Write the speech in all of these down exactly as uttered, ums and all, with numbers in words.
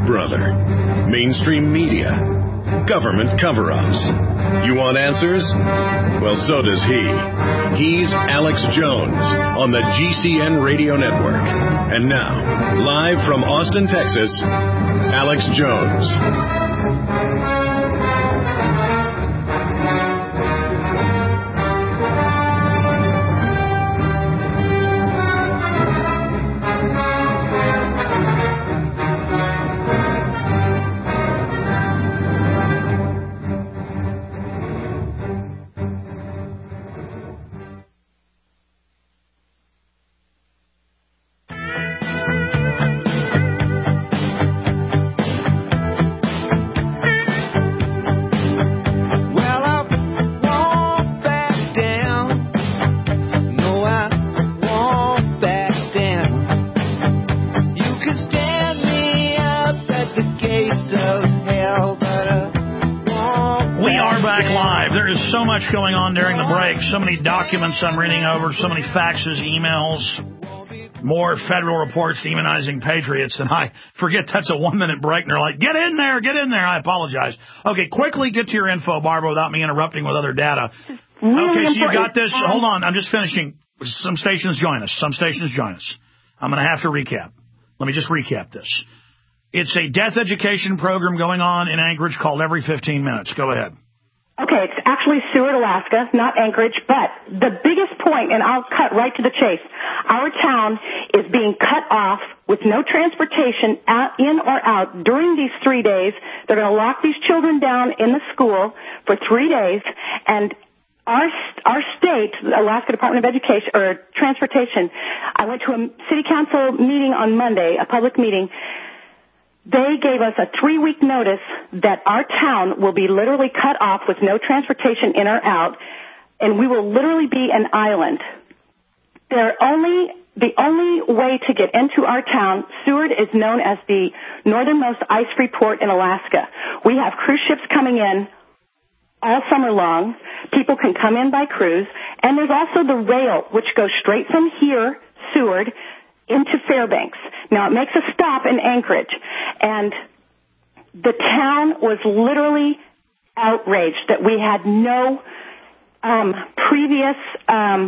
Big Brother, mainstream media, government cover-ups. You want answers? Well, so does he. He's Alex Jones on the G C N Radio Network. And now, live from Austin, Texas, Alex Jones. Going on during the break. So many documents I'm reading over, so many faxes, emails, more federal reports demonizing patriots, and I forget that's a one-minute break, and they're like, get in there, get in there. I apologize. Okay, quickly get to your info, Barbara, without me interrupting with other data. Really okay, so you got this. Um, Hold on, I'm just finishing. Some stations join us. Some stations join us. I'm going to have to recap. Let me just recap this. It's a death education program going on in Anchorage called Every fifteen minutes. Go ahead. Okay, it's actually Seward, Alaska, not Anchorage, but the biggest point, and I'll cut right to the chase, our town is being cut off with no transportation out, in or out during these three days. They're going to lock these children down in the school for three days, and our our state, the Alaska Department of Education, or Transportation, I went to a city council meeting on Monday, a public meeting. They gave us a three-week notice that our town will be literally cut off with no transportation in or out, and we will literally be an island. They're only, the only way to get into our town, Seward is known as the northernmost ice-free port in Alaska. We have cruise ships coming in all summer long. People can come in by cruise, and there's also the rail, which goes straight from here, Seward, into Fairbanks. Now, it makes a stop in Anchorage, and the town was literally outraged that we had no um, previous um,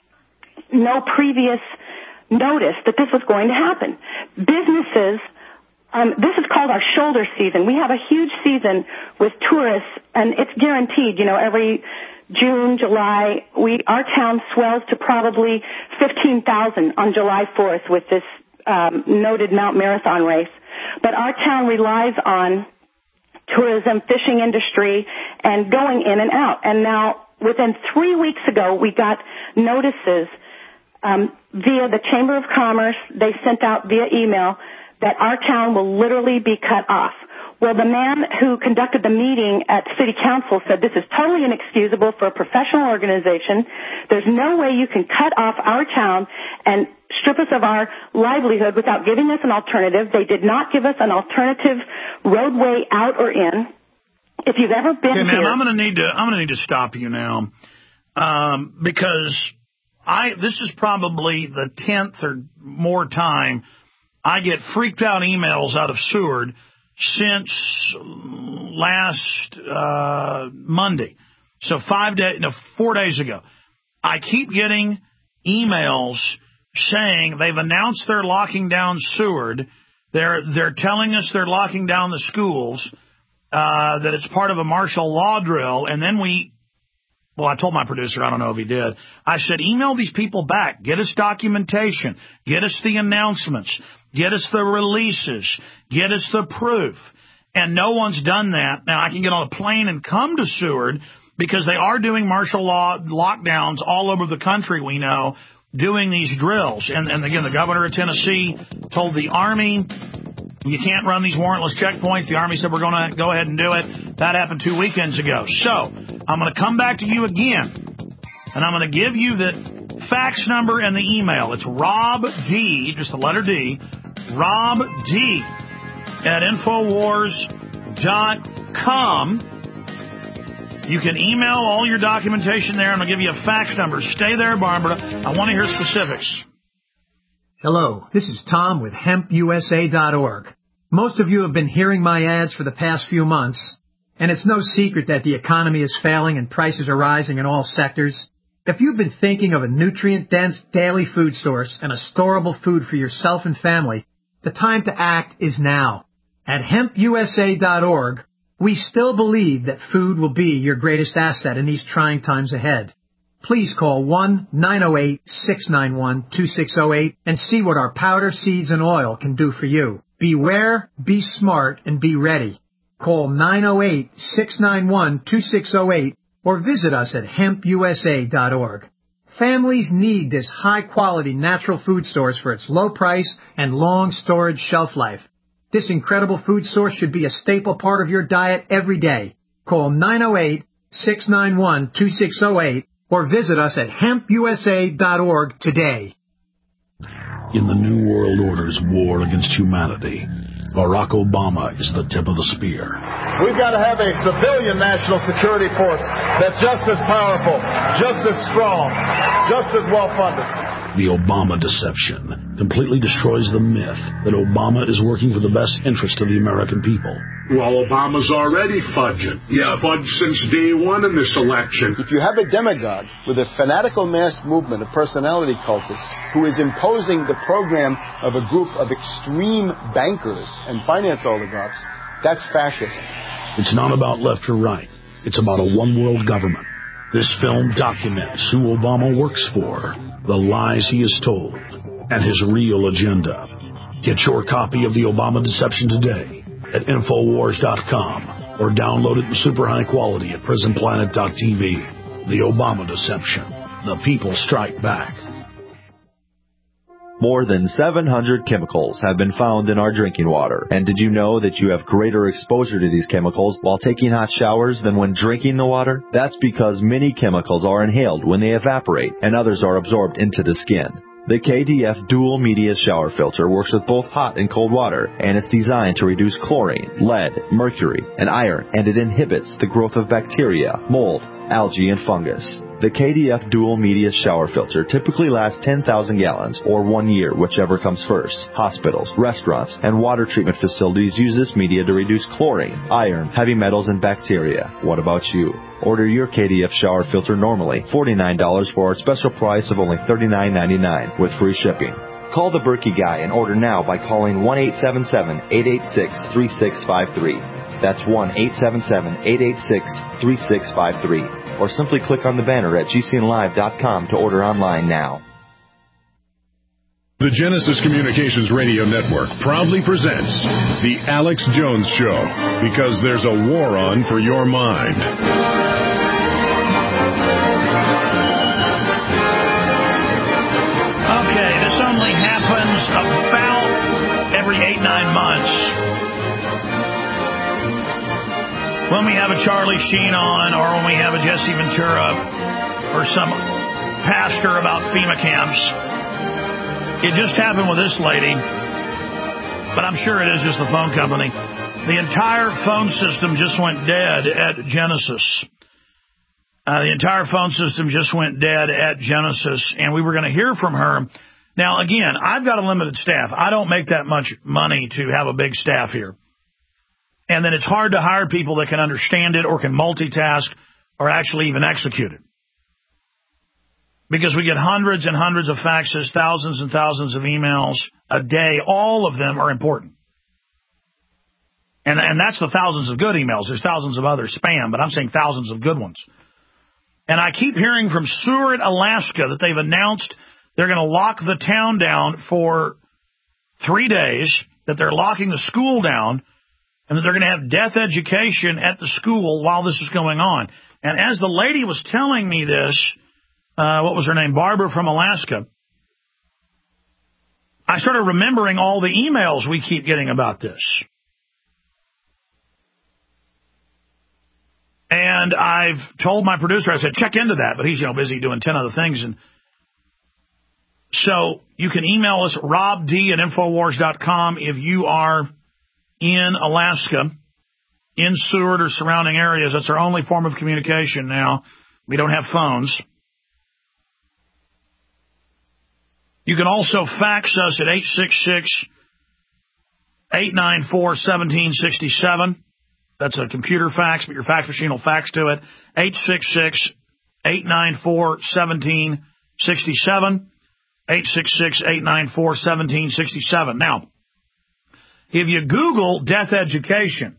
no previous notice that this was going to happen. Businesses, um, this is called our shoulder season. We have a huge season with tourists, and it's guaranteed, you know, every June, July, we our town swells to probably fifteen thousand on July fourth with this um, noted Mount Marathon race. But our town relies on tourism, fishing industry, and going in and out. And now, within three weeks ago, we got notices um, via the Chamber of Commerce. They sent out via email that our town will literally be cut off. Well, the man who conducted the meeting at City Council said this is totally inexcusable for a professional organization. There's no way you can cut off our town and strip us of our livelihood without giving us an alternative. They did not give us an alternative roadway out or in. If you've ever been okay, here... ma'am, I'm going to need to I'm going to need to stop you now um, because I this is probably the tenth or more time I get freaked out emails out of Seward since last uh, Monday, so five days, no, four days ago. I keep getting emails saying they've announced they're locking down Seward. They're they're telling us they're locking down the schools, uh, that it's part of a martial law drill, and then we. Well, I told my producer, I don't know if he did. I said, email these people back. Get us documentation. Get us the announcements. Get us the releases. Get us the proof. And no one's done that. Now, I can get on a plane and come to Seward because they are doing martial law lockdowns all over the country, we know, doing these drills. And, and again, the governor of Tennessee told the Army, you can't run these warrantless checkpoints. The Army said we're going to go ahead and do it. That happened two weekends ago. So I'm going to come back to you again, and I'm going to give you the fax number and the email. It's Rob D, just the letter D, Rob D at Infowars dot com. You can email all your documentation there, and I'll give you a fax number. Stay there, Barbara. I want to hear specifics. Hello, this is Tom with hemp U S A dot org. Most of you have been hearing my ads for the past few months, and it's no secret that the economy is failing and prices are rising in all sectors. If you've been thinking of a nutrient-dense daily food source and a storable food for yourself and family, the time to act is now. At hemp U S A dot org, we still believe that food will be your greatest asset in these trying times ahead. Please call one nine oh eight, six nine one, two six oh eight and see what our powder, seeds, and oil can do for you. Beware, be smart, and be ready. Call nine oh eight, six nine one, two six oh eight or visit us at hemp U S A dot org. Families need this high-quality natural food source for its low price and long storage shelf life. This incredible food source should be a staple part of your diet every day. Call nine oh eight, six nine one, two six oh eight or visit us at hemp U S A dot org today. In the New World Order's war against humanity, Barack Obama is the tip of the spear. We've got to have a civilian national security force that's just as powerful, just as strong, just as well-funded. The Obama deception completely destroys the myth that Obama is working for the best interest of the American people. Well, Obama's already fudging. He's yeah. fudged since day one in this election. If you have a demagogue with a fanatical mass movement of personality cultists who is imposing the program of a group of extreme bankers and finance oligarchs, that's fascism. It's not about left or right. It's about a one-world government. This film documents who Obama works for, the lies he has told, and his real agenda. Get your copy of The Obama Deception today at Infowars dot com or download it in super high quality at Prison Planet dot T V. The Obama Deception. The people strike back. More than seven hundred chemicals have been found in our drinking water. And did you know that you have greater exposure to these chemicals while taking hot showers than when drinking the water? That's because many chemicals are inhaled when they evaporate and others are absorbed into the skin. The K D F Dual Media Shower Filter works with both hot and cold water, and it's designed to reduce chlorine, lead, mercury, and iron, and it inhibits the growth of bacteria, mold, algae, and fungus. The K D F Dual Media Shower Filter typically lasts ten thousand gallons, or one year, whichever comes first. Hospitals, restaurants, and water treatment facilities use this media to reduce chlorine, iron, heavy metals, and bacteria. What about you? Order your K D F shower filter normally, forty-nine dollars for our special price of only thirty-nine ninety-nine with free shipping. Call the Berkey Guy and order now by calling one eight seven seven, eight eight six, three six five three. That's one eight seven seven, eight eight six, three six five three. Or simply click on the banner at G C N live dot com to order online now. The Genesis Communications Radio Network proudly presents The Alex Jones Show, because there's a war on for your mind. Okay, this only happens about every eight, nine months. When we have a Charlie Sheen on, or when we have a Jesse Ventura, or some pastor about FEMA camps. It just happened with this lady, but I'm sure it is just the phone company. The entire phone system just went dead at Genesis. Uh, the entire phone system just went dead at Genesis, and we were going to hear from her. Now, again, I've got a limited staff. I don't make that much money to have a big staff here. And then it's hard to hire people that can understand it or can multitask or actually even execute it. Because we get hundreds and hundreds of faxes, thousands and thousands of emails a day. All of them are important. And, and that's the thousands of good emails. There's thousands of other spam, but I'm saying thousands of good ones. And I keep hearing from Seward, Alaska, that they've announced they're going to lock the town down for three days, that they're locking the school down, and that they're going to have death education at the school while this is going on. And as the lady was telling me this, uh, what was her name, Barbara from Alaska, I started remembering all the emails we keep getting about this. And I've told my producer, I said, check into that, but he's, you know, busy doing ten other things. And so you can email us, rob d at infowars dot com, if you are in Alaska, in Seward or surrounding areas. That's our only form of communication now. We don't have phones. You can also fax us at eight six six, eight nine four, one seven six seven. That's a computer fax, but your fax machine will fax to it. eight six six, eight nine four, one seven six seven. eight six six, eight nine four, one seven six seven. Now, if you Google death education,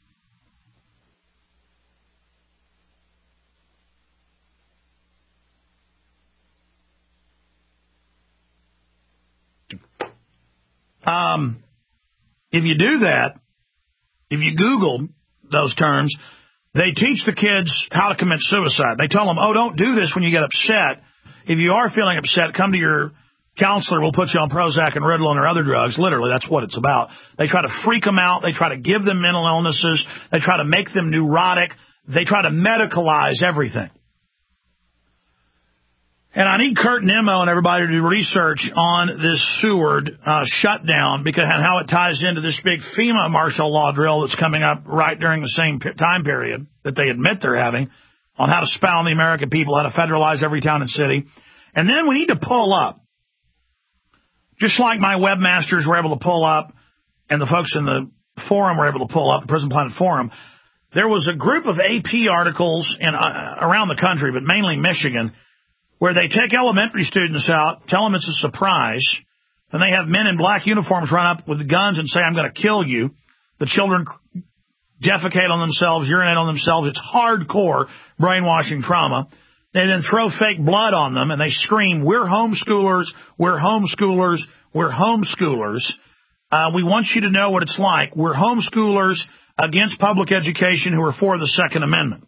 um, if you do that, if you Google those terms, they teach the kids how to commit suicide. They tell them, oh, don't do this when you get upset. If you are feeling upset, come to your counselor. We'll put you on Prozac and Ritalin or other drugs. Literally, that's what it's about. They try to freak them out. They try to give them mental illnesses. They try to make them neurotic. They try to medicalize everything. And I need Kurt Nimmo and everybody to do research on this Seward uh, shutdown because and how it ties into this big FEMA martial law drill that's coming up right during the same p- time period that they admit they're having on how to spy on the American people, how to federalize every town and city. And then we need to pull up, just like my webmasters were able to pull up and the folks in the forum were able to pull up, the Prison Planet Forum. There was a group of A P articles in, uh, around the country, but mainly Michigan, where they take elementary students out, tell them it's a surprise, and they have men in black uniforms run up with guns and say, I'm going to kill you. The children defecate on themselves, urinate on themselves. It's hardcore brainwashing trauma. They then throw fake blood on them, and they scream, we're homeschoolers, we're homeschoolers, we're homeschoolers. Uh, we want you to know what it's like. We're homeschoolers against public education who are for the Second Amendment.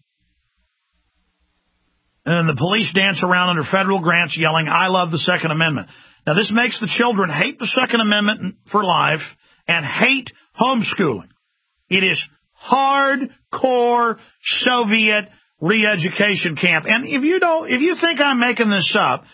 And the police dance around under federal grants yelling, I love the Second Amendment. Now, this makes the children hate the Second Amendment for life and hate homeschooling. It is hardcore Soviet re-education camp. And if you don't, if you think I'm making this up,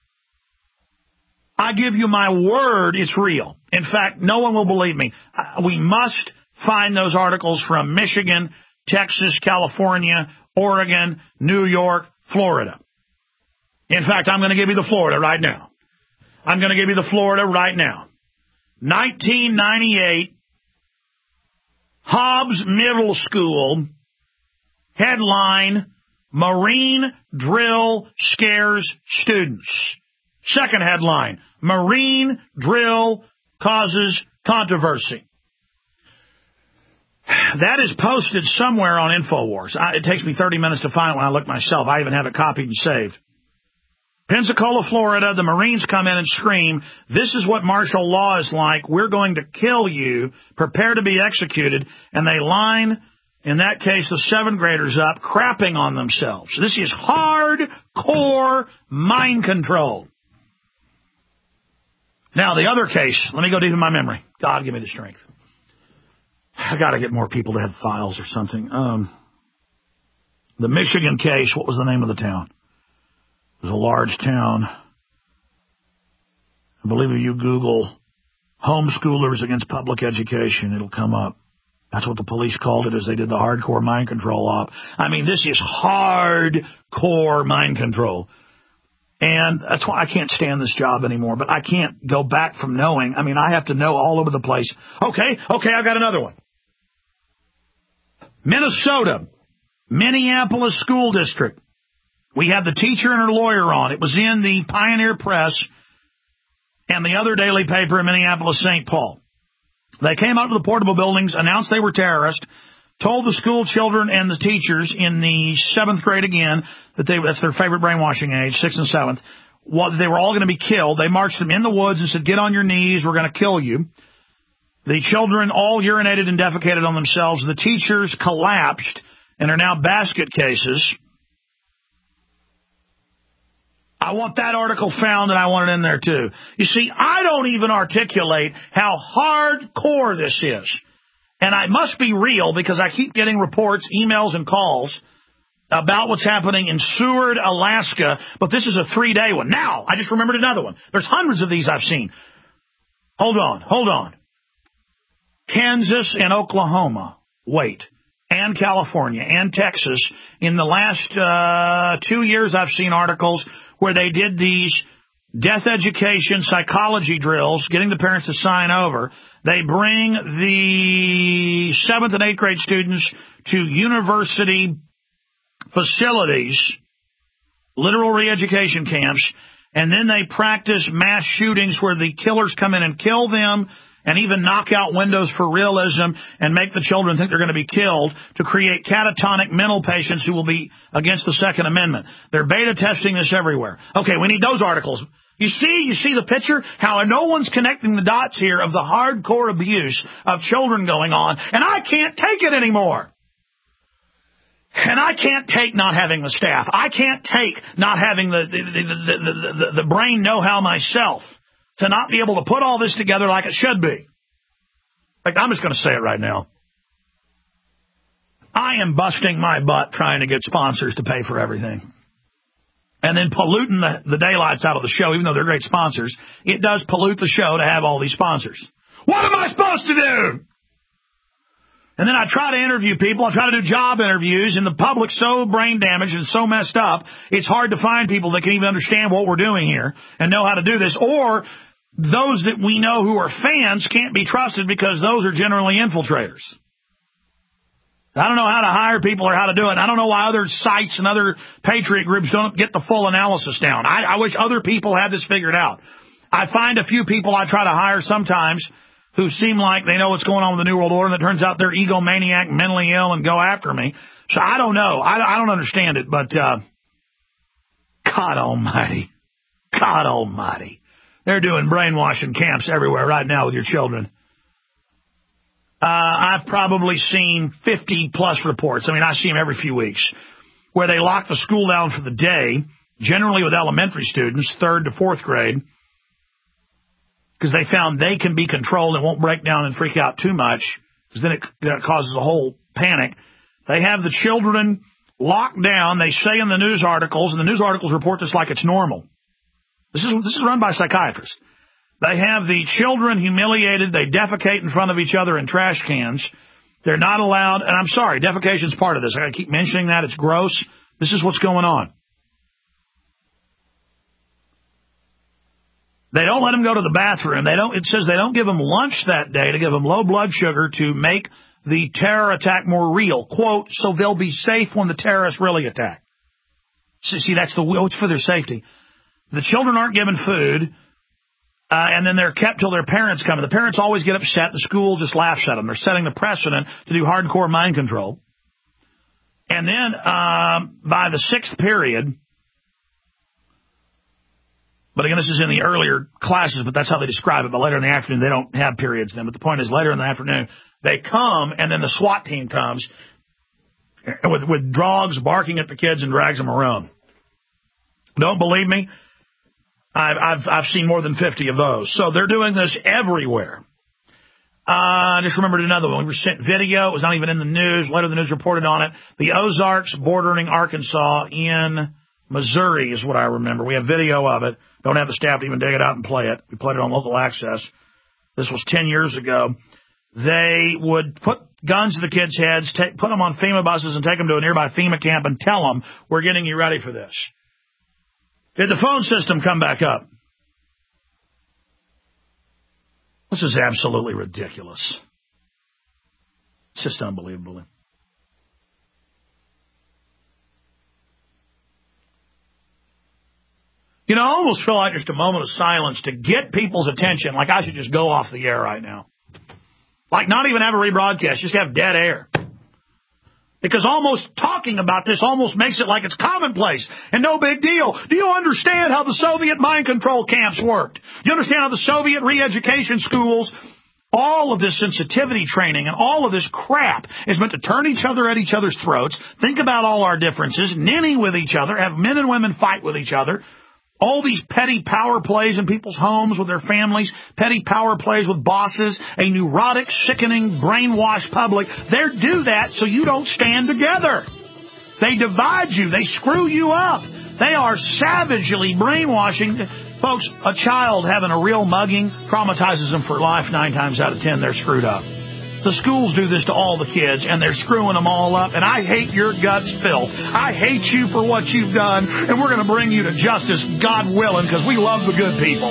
I give you my word it's real. In fact, no one will believe me. We must find those articles from Michigan, Texas, California, Oregon, New York, Florida. In fact, I'm going to give you the Florida right now. I'm going to give you the Florida right now. nineteen ninety-eight, Hobbs Middle School, headline, Marine Drill Scares Students. Second headline, Marine Drill Causes Controversy. That is posted somewhere on InfoWars. I, it takes me thirty minutes to find it when I look myself. I even have it copied and saved. Pensacola, Florida, the Marines come in and scream, this is what martial law is like. We're going to kill you. Prepare to be executed. And they line, in that case, the seventh graders up, crapping on themselves. This is hardcore mind control. Now, the other case, let me go deep in my memory. God, give me the strength. I got to get more people to have files or something. Um, the Michigan case, what was the name of the town? It was a large town. I believe if you Google homeschoolers against public education, it'll come up. That's what the police called it as they did the hardcore mind control op. I mean, this is hardcore mind control. And that's why I can't stand this job anymore. But I can't go back from knowing. I mean, I have to know all over the place. Okay, okay, I got another one. Minnesota, Minneapolis School District. We had the teacher and her lawyer on. It was in the Pioneer Press and the other daily paper in Minneapolis, Saint Paul. They came out to the portable buildings, announced they were terrorists, told the school children and the teachers in the seventh grade again that they that's their favorite brainwashing age, sixth and seventh, what, they were all going to be killed. They marched them in the woods and said, get on your knees, we're going to kill you. The children all urinated and defecated on themselves. The teachers collapsed and are now basket cases. I want that article found, and I want it in there, too. You see, I don't even articulate how hardcore this is. And I must be real because I keep getting reports, emails, and calls about what's happening in Seward, Alaska, but this is a three-day one. Now, I just remembered another one. There's hundreds of these I've seen. Hold on, hold on. Kansas and Oklahoma, wait, and California and Texas. In the last uh, two years, I've seen articles where they did these death education, psychology drills, getting the parents to sign over. They bring the seventh and eighth grade students to university facilities, literal re-education camps, and then they practice mass shootings where the killers come in and kill them and even knock out windows for realism and make the children think they're going to be killed to create catatonic mental patients who will be against the Second Amendment. They're beta testing this everywhere. Okay, we need those articles. You see, you see the picture? How no one's connecting the dots here of the hardcore abuse of children going on, and I can't take it anymore. And I can't take not having the staff. I can't take not having the, the, the, the, the, the brain know-how myself to not be able to put all this together like it should be. In fact, I'm just going to say it right now. I am busting my butt trying to get sponsors to pay for everything. And then polluting the, the daylights out of the show, even though they're great sponsors. It does pollute the show to have all these sponsors. What am I supposed to do? And then I try to interview people. I try to do job interviews, and the public's so brain damaged and so messed up, it's hard to find people that can even understand what we're doing here and know how to do this. Or those that we know who are fans can't be trusted because those are generally infiltrators. I don't know how to hire people or how to do it. I don't know why other sites and other patriot groups don't get the full analysis down. I, I wish other people had this figured out. I find a few people I try to hire sometimes who seem like they know what's going on with the New World Order, and it turns out they're egomaniac, mentally ill, and go after me. So I don't know. I, I don't understand it, but uh, God almighty. God almighty. They're doing brainwashing camps everywhere right now with your children. Uh, I've probably seen fifty-plus reports. I mean, I see them every few weeks, where they lock the school down for the day, generally with elementary students, third to fourth grade, because they found they can be controlled and won't break down and freak out too much, because then it, it causes a whole panic. They have the children locked down. They say in the news articles, and the news articles report this like it's normal. This is this is run by psychiatrists. They have the children humiliated. They defecate in front of each other in trash cans. They're not allowed, and I'm sorry, defecation's part of this. I got to keep mentioning that. It's gross. This is what's going on. They don't let them go to the bathroom. They don't. It says they don't give them lunch that day to give them low blood sugar to make the terror attack more real. Quote, so they'll be safe when the terrorists really attack. See, see that's the, oh, it's for their safety. The children aren't given food, uh, and then they're kept till their parents come. The parents always get upset. The school just laughs at them. They're setting the precedent to do hardcore mind control. And then um, by the sixth period, but again, this is in the earlier classes, but that's how they describe it. But later in the afternoon, they don't have periods then. But the point is, later in the afternoon, they come, and then the SWAT team comes with, with dogs barking at the kids and drags them around. Don't believe me? I've, I've, I've seen more than fifty of those. So they're doing this everywhere. Uh, I just remembered another one. We were sent video. It was not even in the news. Later, the news reported on it. The Ozarks bordering Arkansas in Missouri is what I remember. We have video of it. Don't have the staff to even dig it out and play it. We played it on local access. This was ten years ago. They would put guns to the kids' heads, take, put them on FEMA buses and take them to a nearby FEMA camp and tell them, we're getting you ready for this. Did the phone system come back up? This is absolutely ridiculous. It's just unbelievable. You know, I almost feel like just a moment of silence to get people's attention, like I should just go off the air right now. Like not even have a rebroadcast, just have dead air. Because almost talking about this almost makes it like it's commonplace and no big deal. Do you understand how the Soviet mind control camps worked? Do you understand how the Soviet re-education schools, all of this sensitivity training and all of this crap is meant to turn each other at each other's throats, think about all our differences, ninny with each other, have men and women fight with each other. All these petty power plays in people's homes with their families, petty power plays with bosses, a neurotic, sickening, brainwashed public. They do that so you don't stand together. They divide you. They screw you up. They are savagely brainwashing. Folks, a child having a real mugging traumatizes them for life nine times out of ten. They're screwed up. The schools do this to all the kids, and they're screwing them all up. And I hate your guts, Phil. I hate you for what you've done, and we're going to bring you to justice, God willing, because we love the good people.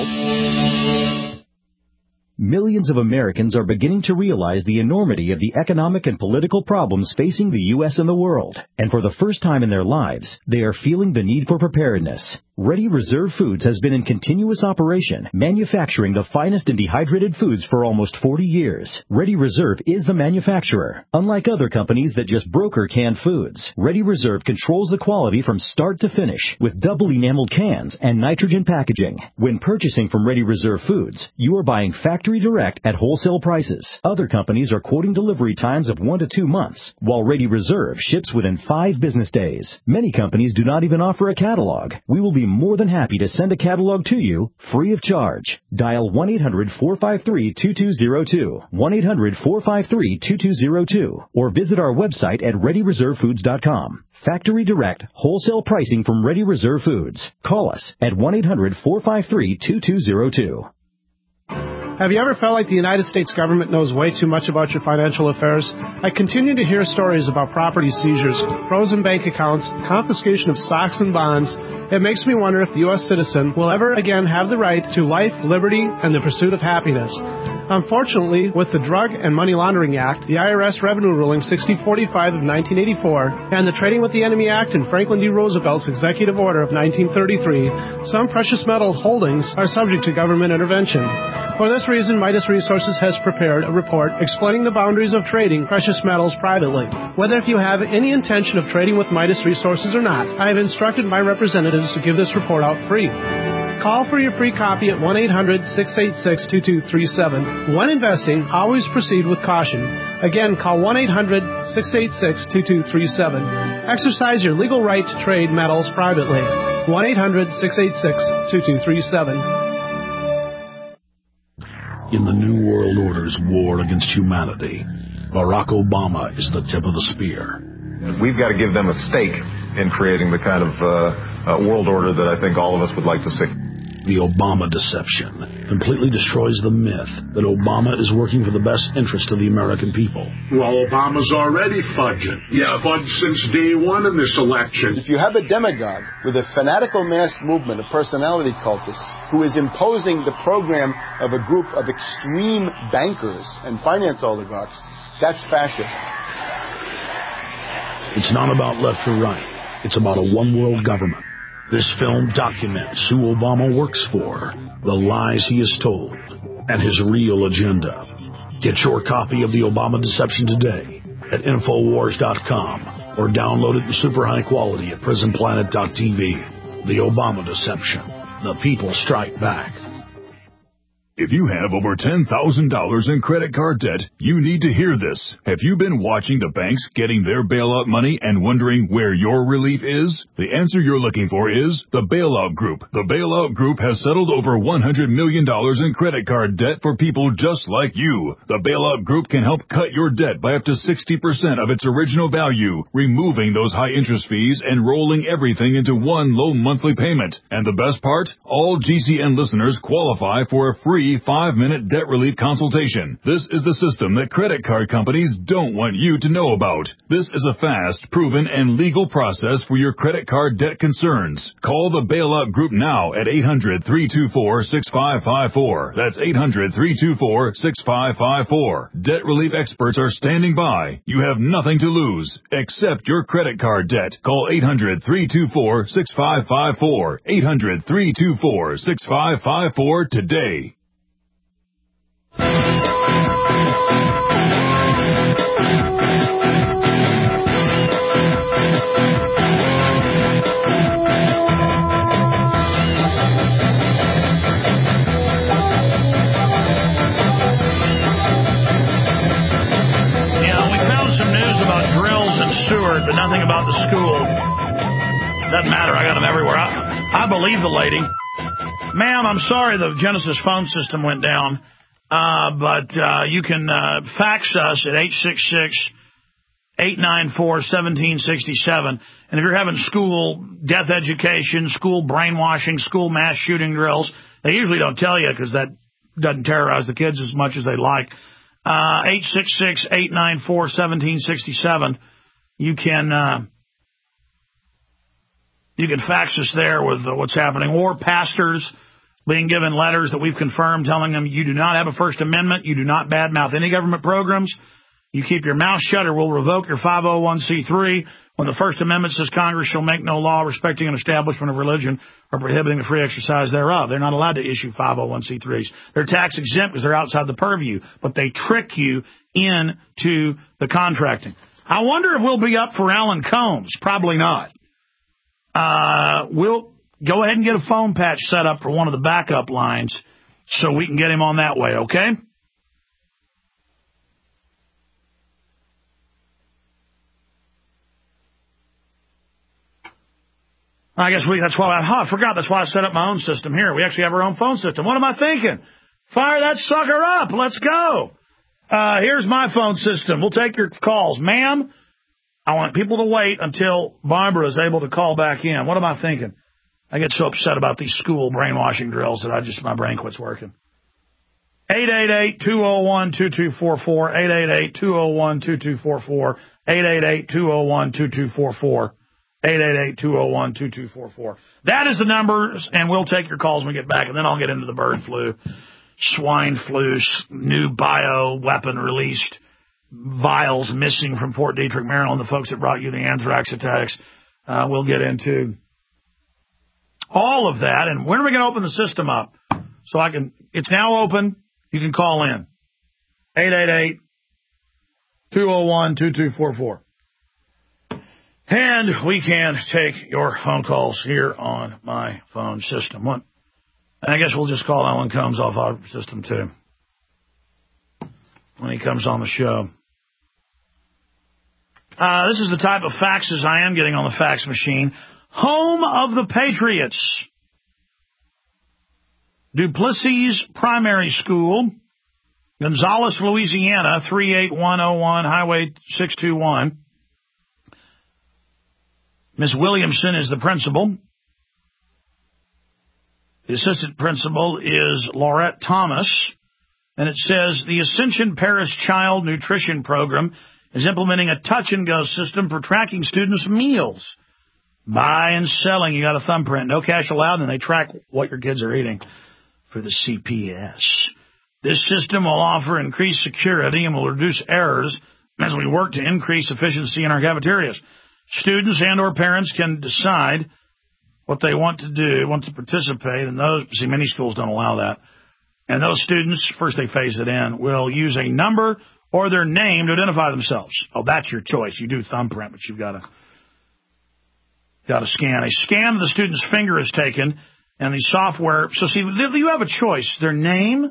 Millions of Americans are beginning to realize the enormity of the economic and political problems facing the U S and the world. And for the first time in their lives, they are feeling the need for preparedness. Ready Reserve Foods has been in continuous operation, manufacturing the finest in dehydrated foods for almost forty years. Ready Reserve is the manufacturer. Unlike other companies that just broker canned foods, Ready Reserve controls the quality from start to finish with double enameled cans and nitrogen packaging. When purchasing from Ready Reserve Foods, you are buying factory direct at wholesale prices. Other companies are quoting delivery times of one to two months, while Ready Reserve ships within five business days. Many companies do not even offer a catalog. We will be more than happy to send a catalog to you free of charge. Dial one eight hundred four five three two two zero two, one eight hundred four five three two two zero two, or visit our website at ready reserve foods dot com. Factory direct, wholesale pricing from Ready Reserve Foods. Call us at one eight hundred four five three two two zero two. Have you ever felt like the United States government knows way too much about your financial affairs? I continue to hear stories about property seizures, frozen bank accounts, confiscation of stocks and bonds. It makes me wonder if the U S citizen will ever again have the right to life, liberty, and the pursuit of happiness. Unfortunately, with the Drug and Money Laundering Act, the I R S Revenue Ruling sixty forty-five of nineteen eighty-four, and the Trading with the Enemy Act and Franklin D. Roosevelt's Executive Order of nineteen thirty-three, some precious metal holdings are subject to government intervention. For this reason, Midas Resources has prepared a report explaining the boundaries of trading precious metals privately. Whether if you have any intention of trading with Midas Resources or not, I have instructed my representatives to give this report out free. Call for your free copy at one eight hundred six eight six two two three seven. When investing, always proceed with caution. Again, call one eight hundred six eight six two two three seven. Exercise your legal right to trade metals privately. one eight hundred six eight six two two three seven. In the New World Order's war against humanity, Barack Obama is the tip of the spear. We've got to give them a stake in creating the kind of uh, uh, world order that I think all of us would like to see. The Obama deception completely destroys the myth that Obama is working for the best interest of the American people. Well, Obama's already fudging. He's yeah. fudged since day one in this election. If you have a demagogue with a fanatical mass movement of personality cultists who is imposing the program of a group of extreme bankers and finance oligarchs, that's fascism. It's not about left or right. It's about a one-world government. This film documents who Obama works for, the lies he has told, and his real agenda. Get your copy of The Obama Deception today at Infowars dot com or download it in super high quality at Prison Planet dot T V. The Obama Deception. The people strike back. If you have over ten thousand dollars in credit card debt, you need to hear this. Have you been watching the banks getting their bailout money and wondering where your relief is? The answer you're looking for is the Bailout Group. The Bailout Group has settled over one hundred million dollars in credit card debt for people just like you. The Bailout Group can help cut your debt by up to sixty percent of its original value, removing those high interest fees and rolling everything into one low monthly payment. And the best part? All G C N listeners qualify for a free five-minute debt relief consultation. This is the system that credit card companies don't want you to know about. This is a fast, proven, and legal process for your credit card debt concerns. Call the Bailout Group now at eight hundred three two four six five five four. That's eight hundred three two four six five five four. Debt relief experts are standing by. You have nothing to lose, except your credit card debt. Call eight hundred three two four six five five four. eight hundred three two four six five five four today. But nothing about the school. Doesn't matter. I got them everywhere. I, I believe the lady. Ma'am, I'm sorry the Genesis phone system went down, uh, but uh, you can uh, fax us at eight six six, eight nine four, one seven six seven. And if you're having school death education, school brainwashing, school mass shooting drills, they usually don't tell you because that doesn't terrorize the kids as much as they like. Uh, eight six six, eight nine four, one seven six seven. You can, uh, you can fax us there with uh, what's happening. Or pastors being given letters that we've confirmed telling them you do not have a First Amendment. You do not badmouth any government programs. You keep your mouth shut or we'll revoke your five oh one c three. When the First Amendment says Congress shall make no law respecting an establishment of religion or prohibiting the free exercise thereof. They're not allowed to issue five oh one c threes. They're tax exempt because they're outside the purview, but they trick you into the contracting. I wonder if we'll be up for Alan Combs. Probably not. Uh, we'll go ahead and get a phone patch set up for one of the backup lines so we can get him on that way, okay? I guess we, that's why I, oh, I forgot. That's why I set up my own system here. We actually have our own phone system. What am I thinking? Fire that sucker up. Let's go. Uh, here's my phone system. We'll take your calls. Ma'am, I want people to wait until Barbara is able to call back in. What am I thinking? I get so upset about these school brainwashing drills that I just, my brain quits working. eight eight eight, two oh one, two two four four, eight eight eight, two oh one, two two four four, eight eight eight, two oh one, two two four four. eight eight eight, two oh one, two two four four. That is the number, and we'll take your calls when we get back, and then I'll get into the bird flu, swine flu, new bio weapon released, vials missing from Fort Detrick, Maryland, the folks that brought you the anthrax attacks. Uh, we'll get into all of that, and when are we going to open the system up? So I can, it's now open. You can call in. eight eight eight, two oh one, two two four four. And we can take your phone calls here on my phone system. What? I guess we'll just call Alan Combs off our system, too, when he comes on the show. Uh, this is the type of faxes I am getting on the fax machine. Home of the Patriots. Duplessis Primary School, Gonzales, Louisiana, three eight one oh one, Highway six two one. Miss Williamson is the principal. The assistant principal is Laurette Thomas. And it says the Ascension Parish Child Nutrition Program is implementing a touch-and-go system for tracking students' meals. Buy and selling. You got a thumbprint. No cash allowed, and they track what your kids are eating for the C P S. This system will offer increased security and will reduce errors as we work to increase efficiency in our cafeterias. Students and or parents can decide what they want to do, want to participate, and those, see, many schools don't allow that. And those students, first they phase it in, will use a number or their name to identify themselves. Oh, that's your choice. You do thumbprint, but you've got to got to scan. A scan of the student's finger is taken, and the software, so see, you have a choice. Their name,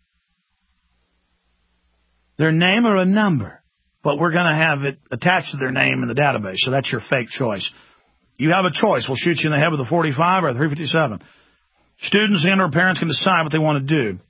their name or a number. But we're going to have it attached to their name in the database, so that's your fake choice. You have a choice. We'll shoot you in the head with a forty-five or a three fifty-seven. Students and or parents can decide what they want to do.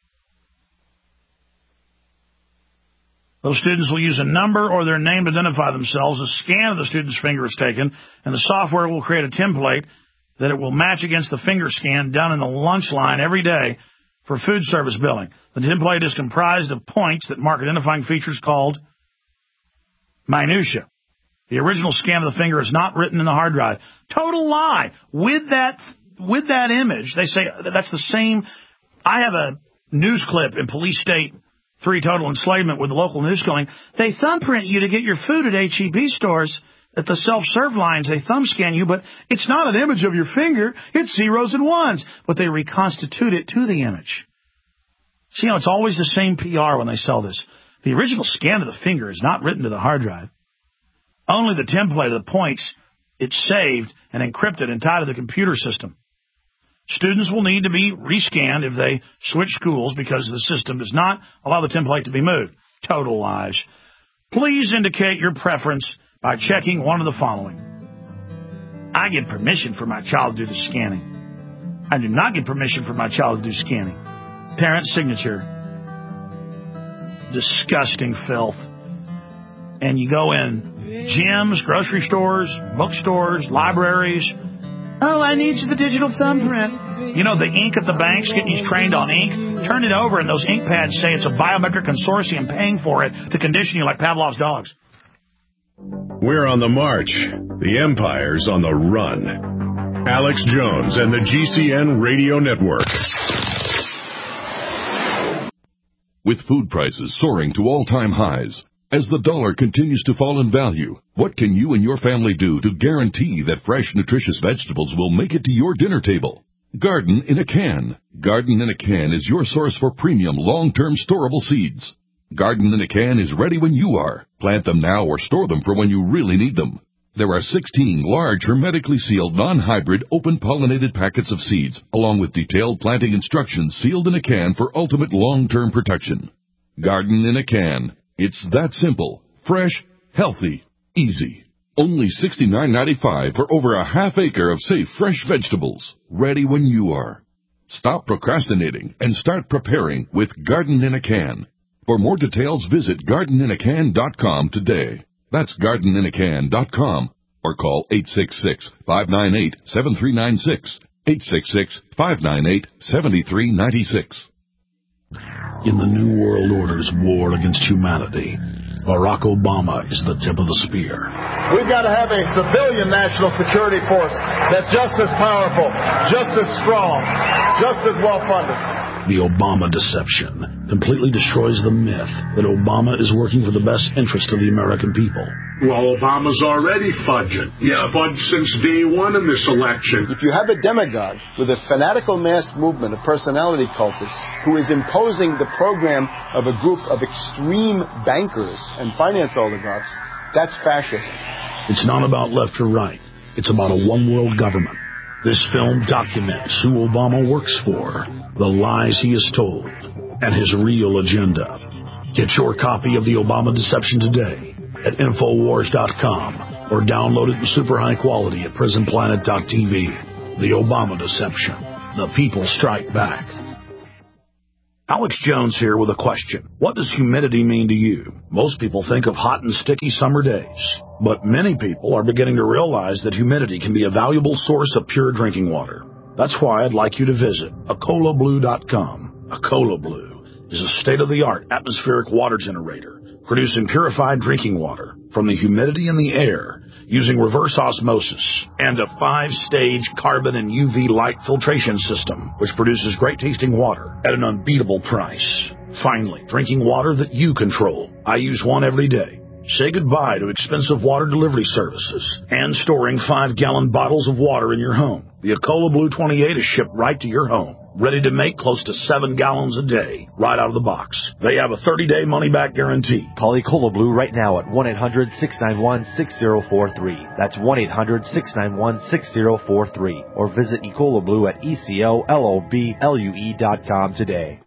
Those students will use a number or their name to identify themselves. A scan of the student's finger is taken, and the software will create a template that it will match against the finger scan done in the lunch line every day for food service billing. The template is comprised of points that mark identifying features called minutia. The original scan of the finger is not written in the hard drive. Total lie. With that, with that image, they say that's the same. I have a news clip in Police State three Total Enslavement with the local news going, they thumbprint you to get your food at H E B stores at the self-serve lines. They thumb scan you, but it's not an image of your finger. It's zeros and ones. But they reconstitute it to the image. See, you know, it's always the same P R when they sell this. The original scan of the finger is not written to the hard drive. Only the template of the points, it's saved and encrypted and tied to the computer system. Students will need to be rescanned if they switch schools because the system does not allow the template to be moved. Total lies. Please indicate your preference by checking one of the following. I give permission for my child to do the scanning. I do not give permission for my child to do scanning. Parent signature. Disgusting filth. And you go in gyms, grocery stores, bookstores, libraries. Oh, I need the digital thumbprint. You know, the ink at the banks, getting you trained on ink. turned it over, and those ink pads say it's a biometric consortium paying for it to condition you like Pavlov's dogs. We're on the march. The Empire's on the run. Alex Jones and the G C N Radio Network. With food prices soaring to all-time highs, as the dollar continues to fall in value, what can you and your family do to guarantee that fresh, nutritious vegetables will make it to your dinner table? Garden in a Can. Garden in a Can is your source for premium, long-term storable seeds. Garden in a Can is ready when you are. Plant them now or store them for when you really need them. There are sixteen large, hermetically sealed, non-hybrid, open-pollinated packets of seeds, along with detailed planting instructions sealed in a can for ultimate long-term protection. Garden in a Can. It's that simple, fresh, healthy, easy. Only sixty-nine ninety-five for over a half acre of safe, fresh vegetables, ready when you are. Stop procrastinating and start preparing with Garden in a Can. For more details, visit garden in a can dot com today. That's garden in a can dot com or call eight six six, five nine eight, seven three nine six, eight six six, five nine eight, seven three nine six. In the New World Order's war against humanity, Barack Obama is the tip of the spear. We've got to have a civilian national security force that's just as powerful, just as strong, just as well-funded. The Obama deception completely destroys the myth that Obama is working for the best interest of the American people. Well, Obama's already fudging. He's yeah. fudged since day one in this election. If you have a demagogue with a fanatical mass movement of personality cultists who is imposing the program of a group of extreme bankers and finance oligarchs, that's fascism. It's not about left or right. It's about a one-world government. This film documents who Obama works for, the lies he has told, and his real agenda. Get your copy of The Obama Deception today at Infowars dot com or download it in super high quality at Prison Planet dot T V. The Obama Deception. The people strike back. Alex Jones here with a question. What does humidity mean to you? Most people think of hot and sticky summer days, but many people are beginning to realize that humidity can be a valuable source of pure drinking water. That's why I'd like you to visit Acola Blue dot com. Acola Blue is a state-of-the-art atmospheric water generator producing purified drinking water from the humidity in the air using reverse osmosis and a five-stage carbon and U V light filtration system, which produces great-tasting water at an unbeatable price. Finally, drinking water that you control. I use one every day. Say goodbye to expensive water delivery services and storing five-gallon bottles of water in your home. The Acola Blue twenty-eight is shipped right to your home, ready to make close to seven gallons a day, right out of the box. They have a thirty-day money-back guarantee. Call Acola Blue right now at one eight hundred, six nine one, six zero four three. That's one eight hundred, six nine one, six zero four three. Or visit Ecola Blue at E C O L O B L U E dot com today.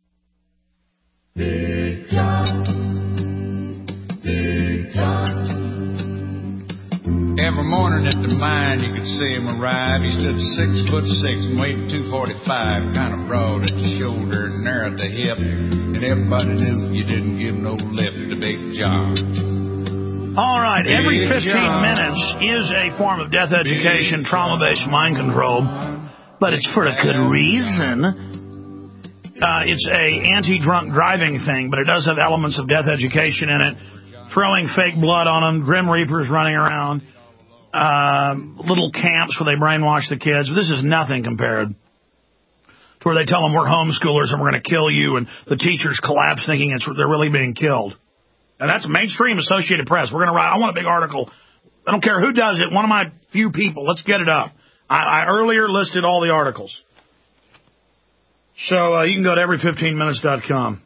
Big John, Big John. Every morning at the mine you could see him arrive. He stood six foot six and weighed two forty-five, kind of broad at the shoulder and narrow at the hip, and everybody knew you didn't give no lip to Big John. All right, Big every fifteen John. minutes is a form of death education, trauma-based mind control, but it's for a good reason. Uh, it's a anti-drunk driving thing, but it does have elements of death education in it. Throwing fake blood on them, Grim Reapers running around, uh, little camps where they brainwash the kids. This is nothing compared to where they tell them we're homeschoolers and we're going to kill you, and the teachers collapse thinking it's they're really being killed. And that's mainstream Associated Press. We're going to write. I want a big article. I don't care who does it. One of my few people. Let's get it up. I, I earlier listed all the articles. So uh, you can go to every fifteen minutes dot com.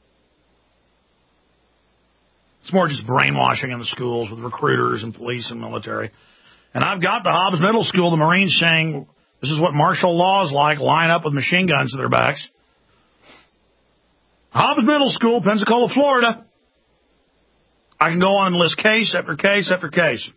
It's more just brainwashing in the schools with recruiters and police and military. And I've got the Hobbs Middle School, the Marines saying this is what martial law is like, line up with machine guns to their backs. Hobbs Middle School, Pensacola, Florida. I can go on and list case after case after case.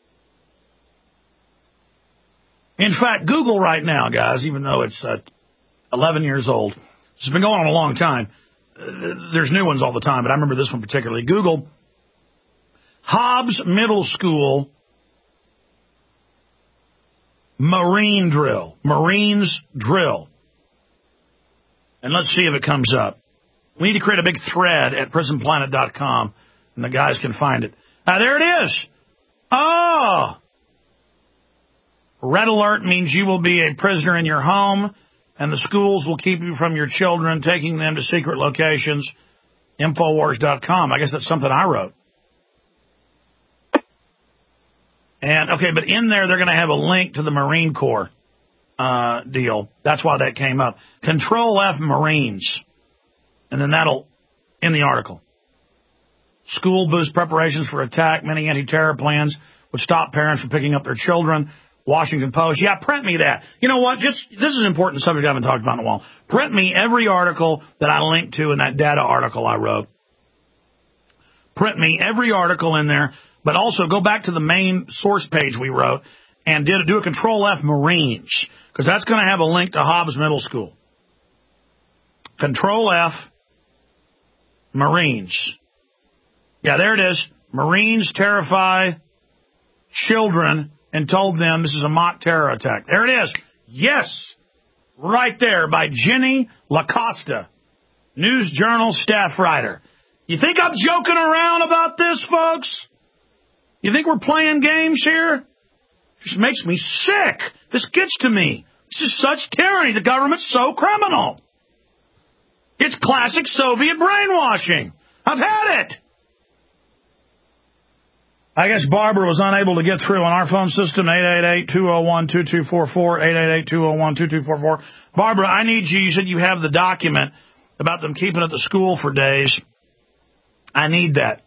In fact, Google right now, guys, even though it's uh, eleven years old, it's been going on a long time. Uh, there's new ones all the time, but I remember this one particularly. Google Hobbs Middle School Marine drill. Marines drill. And let's see if it comes up. We need to create a big thread at prison planet dot com, and the guys can find it. Ah, there it is. Oh! Red alert means you will be a prisoner in your home, and the schools will keep you from your children, taking them to secret locations. Infowars dot com. I guess that's something I wrote. And, okay, but in there they're going to have a link to the Marine Corps uh, deal. That's why that came up. Control F Marines. And then that'll, in the article. School boost preparations for attack. Many anti-terror plans would stop parents from picking up their children. Washington Post. Yeah, print me that. You know what? Just this is an important subject I haven't talked about in a while. Print me every article that I linked to in that data article I wrote. Print me every article in there, but also go back to the main source page we wrote and did do a Control F Marines, because that's going to have a link to Hobbs Middle School. Control F Marines. Yeah, there it is. Marines terrify children and told them this is a mock terror attack. There it is. Yes. Right there by Jenny LaCosta, News Journal staff writer. You think I'm joking around about this, folks? You think we're playing games here? It just makes me sick. This gets to me. This is such tyranny. The government's so criminal. It's classic Soviet brainwashing. I've had it. I guess Barbara was unable to get through on our phone system, eight eight eight, two oh one, two two four four, eight eight eight, two oh one, two two four four. Barbara, I need you. You said you have the document about them keeping it at the school for days. I need that.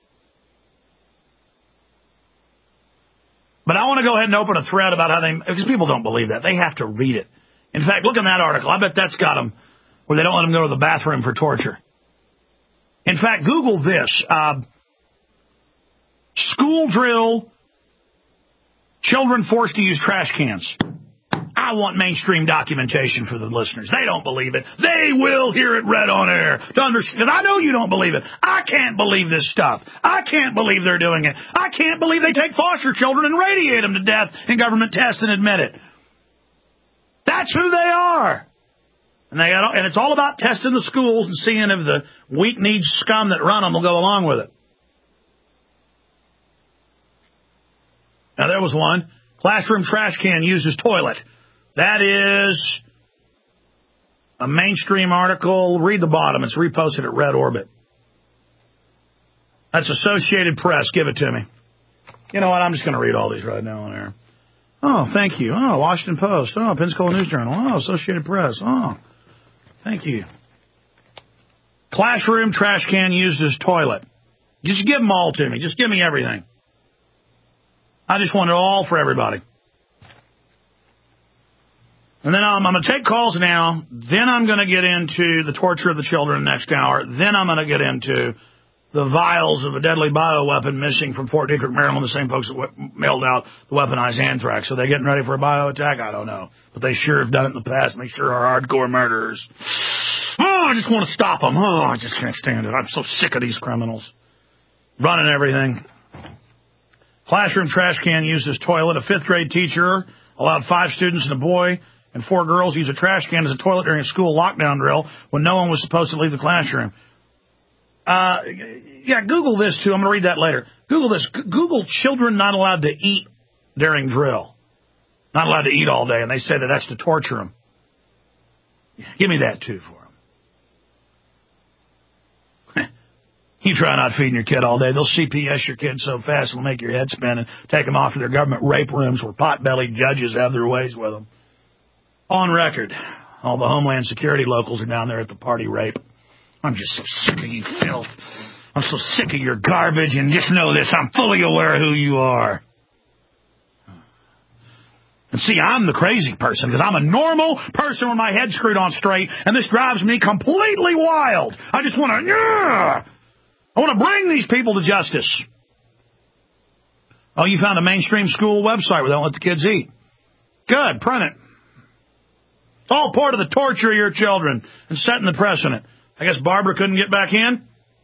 But I want to go ahead and open a thread about how they, because people don't believe that. They have to read it. In fact, look in that article. I bet that's got them where they don't let them go to the bathroom for torture. In fact, Google this. Uh, School drill, children forced to use trash cans. I want mainstream documentation for the listeners. They don't believe it. They will hear it read on air. To understand, because I know you don't believe it. I can't believe this stuff. I can't believe they're doing it. I can't believe they take foster children and radiate them to death in government tests and admit it. That's who they are. And, they, and it's all about testing the schools and seeing if the weak-kneed scum that run them will go along with it. Now, there was one. Classroom trash can used as toilet. That is a mainstream article. Read the bottom. It's reposted at Red Orbit. That's Associated Press. Give it to me. You know what? I'm just going to read all these right now on air. Oh, thank you. Oh, Washington Post. Oh, Pensacola News Journal. Oh, Associated Press. Oh, thank you. Classroom trash can used as toilet. Just give them all to me. Just give me everything. I just want it all for everybody. And then I'm, I'm going to take calls now. Then I'm going to get into the torture of the children next hour. Then I'm going to get into the vials of a deadly bioweapon missing from Fort Detrick, Maryland, the same folks that w- mailed out the weaponized anthrax. So they're getting ready for a bio attack? I don't know. But they sure have done it in the past, and they sure are hardcore murderers. Oh, I just want to stop them. Oh, I just can't stand it. I'm so sick of these criminals running everything. Classroom trash can used as toilet. A fifth grade teacher allowed five students and a boy and four girls use a trash can as a toilet during a school lockdown drill when no one was supposed to leave the classroom. Uh, yeah, Google this, too. I'm going to read that later. Google this. G- Google children not allowed to eat during drill. Not allowed to eat all day, and they say that that's to torture them. Give me that, too, for them. You try not feeding your kid all day. They'll C P S your kid so fast it'll make your head spin and take them off to their government rape rooms where pot-bellied judges have their ways with them. On record, all the Homeland Security locals are down there at the party rape. I'm just so sick of you filth. I'm so sick of your garbage, and just know this, I'm fully aware of who you are. And see, I'm the crazy person because I'm a normal person with my head screwed on straight, and this drives me completely wild. I just want to, yeah, I want to bring these people to justice. Oh, you found a mainstream school website where they don't let the kids eat. Good, print it. It's all part of the torture of your children and setting the precedent. I guess Barbara couldn't get back in.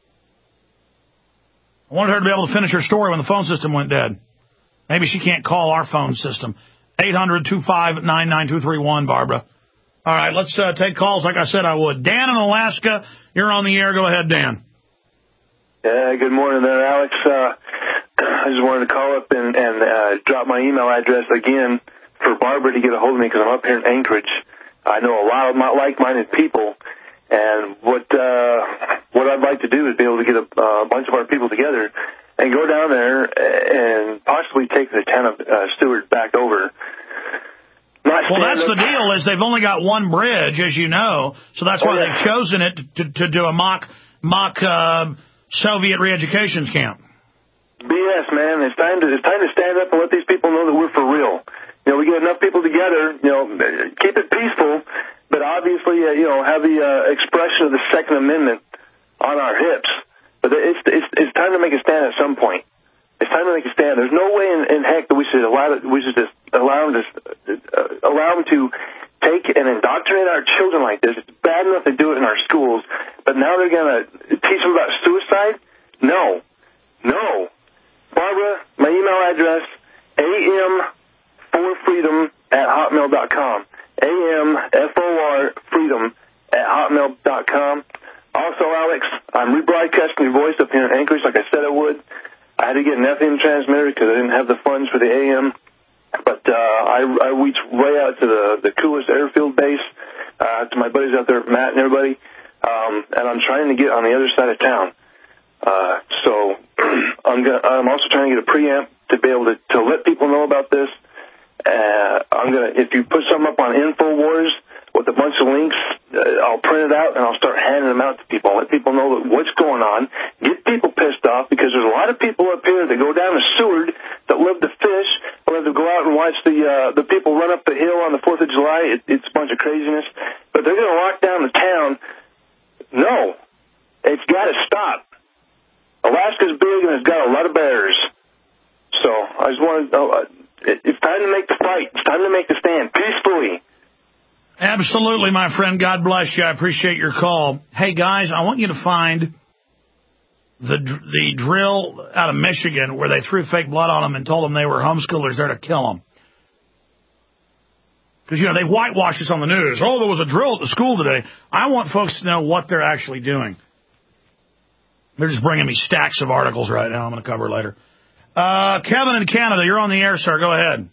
I wanted her to be able to finish her story when the phone system went dead. Maybe she can't call our phone system. eight hundred, two five nine, nine two three one, Barbara. All right, let's uh, take calls like I said I would. Dan in Alaska, you're on the air. Go ahead, Dan. Yeah, good morning there, Alex. Uh, I just wanted to call up and, and uh, drop my email address again for Barbara to get a hold of me because I'm up here in Anchorage. I know a lot of my like-minded people, and what uh, what I'd like to do is be able to get a uh, bunch of our people together and go down there and possibly take the town of uh, Stewart back over. Not well, that's the deal is they've only got one bridge, as you know, so that's why oh, yeah. they've chosen it to, to do a mock mock uh, Soviet re-education camp. B S, man. It's time to it's time to stand up and let these people know that we're for real. You know, we get enough people together, you know, keep it peaceful, but obviously, uh, you know, have the uh, expression of the Second Amendment on our hips. But it's, it's it's time to make a stand at some point. It's time to make a stand. There's no way in, in heck that we should allow we should just allow them to uh, allow them to take and indoctrinate our children like this. It's bad enough to do it in our schools, but now they're going to teach them about suicide? No, no. Barbara, my email address, A M for freedom at hotmail dot com. A M F O R freedom at hotmail dot com. Also, Alex, I'm rebroadcasting your voice up here in Anchorage like I said I would. I had to get an F M transmitter because I didn't have the funds for the A M. But uh, I, I reached way out to the, the coolest airfield base, uh, to my buddies out there, Matt and everybody, um, and I'm trying to get on the other side of town. Uh, so I'm, gonna, I'm also trying to get a preamp to be able to, to let people know about this. Uh, I'm gonna, if you put something up on InfoWars with a bunch of links, uh, I'll print it out and I'll start handing them out to people. Let people know that what's going on. Get people pissed off because there's a lot of people up here that go down to Seward that love to fish, love to go out and watch the uh, the people run up the hill on the Fourth of July. It, it's a bunch of craziness, but they're gonna lock down the town. No, it's got to stop. Alaska's big and it's got a lot of bears. So I just wanted. Uh, It's time to make the fight. It's time to make the stand peacefully. Absolutely, my friend. God bless you. I appreciate your call. Hey, guys, I want you to find the the drill out of Michigan where they threw fake blood on them and told them they were homeschoolers there to kill them. Because, you know, they whitewash us on the news. Oh, there was a drill at the school today. I want folks to know what they're actually doing. They're just bringing me stacks of articles right now I'm going to cover later. Uh, Kevin in Canada, you're on the air, sir. Go ahead.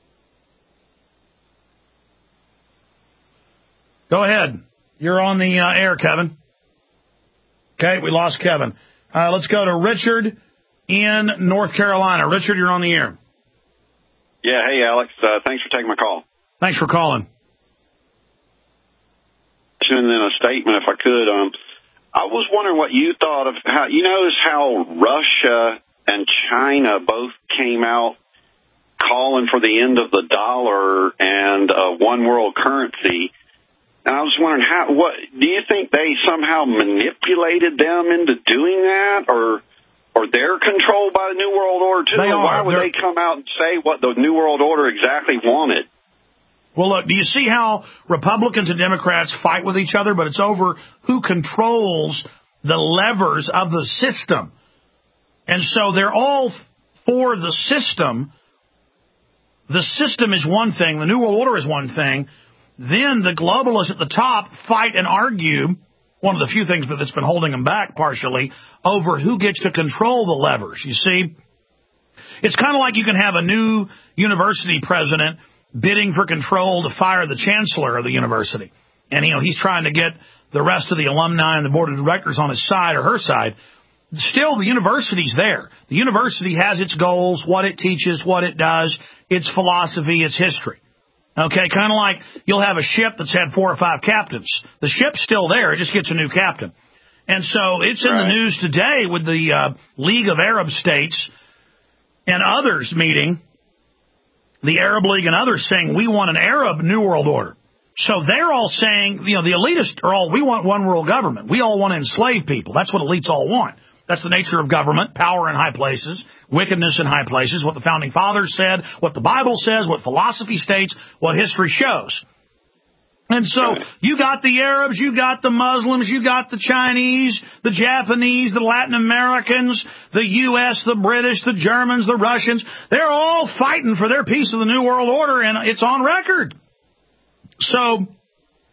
Go ahead. You're on the uh, air, Kevin. Okay, we lost Kevin. Uh, let's go to Richard in North Carolina. Richard, you're on the air. Yeah, hey, Alex. Uh, thanks for taking my call. Thanks for calling. And then a statement, if I could. Um, I was wondering what you thought of how, you notice how Russia and China both came out calling for the end of the dollar and uh, one world currency. And I was wondering, how, what do you think they somehow manipulated them into doing that, or or they're controlled by the New World Order too? They or why are. would They're... they come out and say what the New World Order exactly wanted? Well, look, do you see how Republicans and Democrats fight with each other? But it's over who controls the levers of the system. And so they're all for the system. The system is one thing. The New World Order is one thing. Then the globalists at the top fight and argue, one of the few things that's been holding them back partially, over who gets to control the levers. You see, it's kind of like you can have a new university president bidding for control to fire the chancellor of the university. And, you know, he's trying to get the rest of the alumni and the board of directors on his side or her side. Still, the university's there. The university has its goals, what it teaches, what it does, its philosophy, its history. Okay, kind of like you'll have a ship that's had four or five captains. The ship's still there. It just gets a new captain. And so it's in right. the news today with the uh, League of Arab States and others meeting, the Arab League and others saying we want an Arab New World Order. So they're all saying, you know, the elitists are all, we want one world government. We all want to enslave people. That's what elites all want. That's the nature of government, power in high places, wickedness in high places, what the Founding Fathers said, what the Bible says, what philosophy states, what history shows. And so you got the Arabs, you got the Muslims, you got the Chinese, the Japanese, the Latin Americans, the U S, the British, the Germans, the Russians. They're all fighting for their piece of the New World Order, and it's on record. So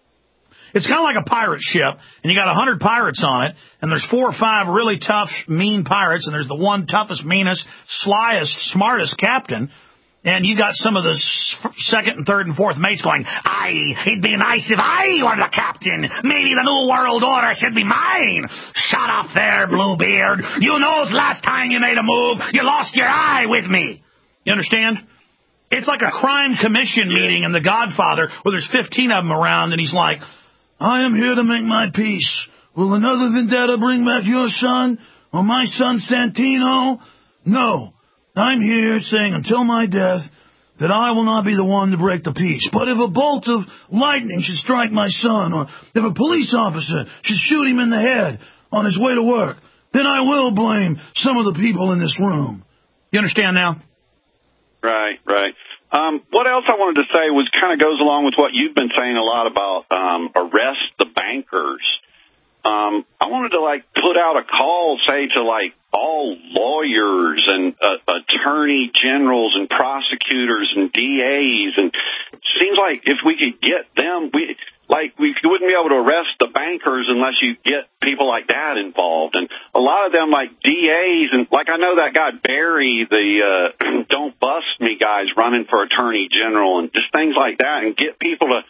It's kind of like a pirate ship, and you got a hundred pirates on it, and there's four or five really tough, mean pirates, and there's the one toughest, meanest, slyest, smartest captain. And you got some of the second and third and fourth mates going, aye, it'd be nice if I were the captain. Maybe the new world order should be mine. Shut up there, Bluebeard. You knows last time you made a move, you lost your eye with me. You understand? It's like a crime commission meeting in The Godfather where there's fifteen of them around, and he's like, I am here to make my peace. Will another vendetta bring back your son or my son Santino? No. I'm here saying until my death that I will not be the one to break the peace. But if a bolt of lightning should strike my son, or if a police officer should shoot him in the head on his way to work, then I will blame some of the people in this room. You understand now? Right, right. Um, what else I wanted to say was kind of goes along with what you've been saying a lot about um, arrest the bankers. Um, I wanted to, like, put out a call, say, to, like, all lawyers and uh, attorney generals and prosecutors and D As. And it seems like if we could get them, we like we wouldn't be able to arrest the bankers unless you get people like that involved. And a lot of them, like D As, and like I know that guy Barry, the uh, Don't Bust Me guys running for attorney general, and just things like that, and get people to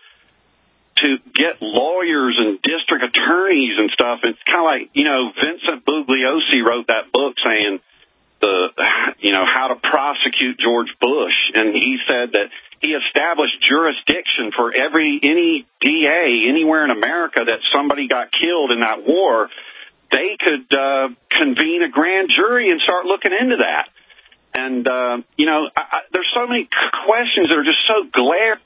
to get lawyers and district attorneys and stuff. It's kind of like, you know, Vincent Bugliosi wrote that book saying the, you know, how to prosecute George Bush. And he said that he established jurisdiction for every, any D A anywhere in America that somebody got killed in that war. They could uh, convene a grand jury and start looking into that. And, uh, you know, I, I, there's so many questions that are just so glaring.